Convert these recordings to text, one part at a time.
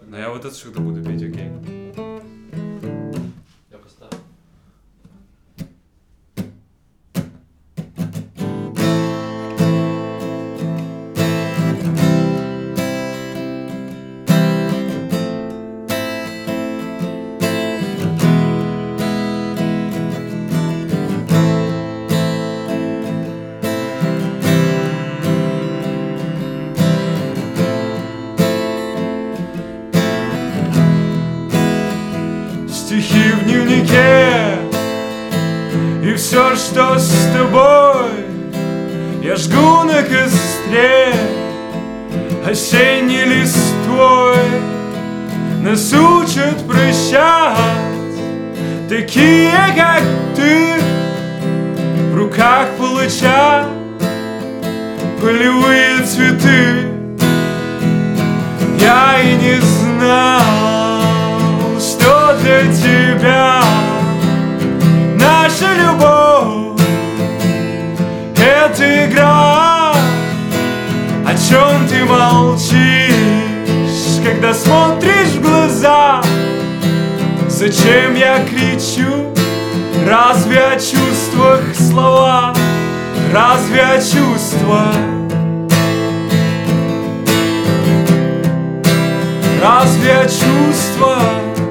Но я вот это что-то буду петь, окей? Я поставлю. Стихи в дневнике и все, что с тобой, я жгу на костре осенней листвой. Нас учат прощать такие, как ты, в руках палача полевые цветы. Я и не знал, что для тебя наша любовь — это игра. О чем ты молчишь, когда смотришь в глаза? Зачем я кричу? Разве о чувствах слова? Разве о чувствах? Разве о чувствах?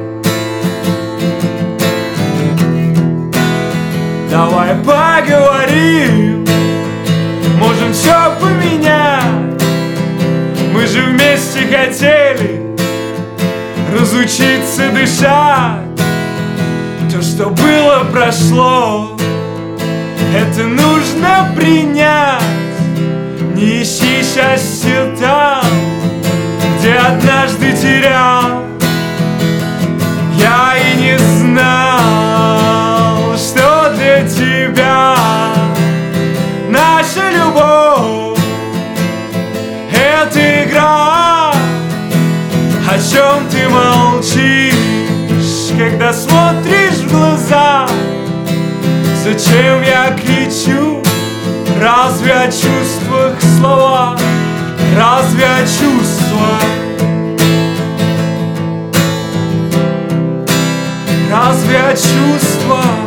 Давай поговорим, можем все поменять. Мы же вместе хотели разучиться дышать. То, что было, прошло, это нужно принять. Не ищи счастья там, где однажды терял. Я и не знал, что для тебя наша любовь — это игра. О чем ты молчишь, когда смотришь в глаза? Зачем я кричу? Разве о чувствах слова? Разве о чувствах? Разве о чувствах?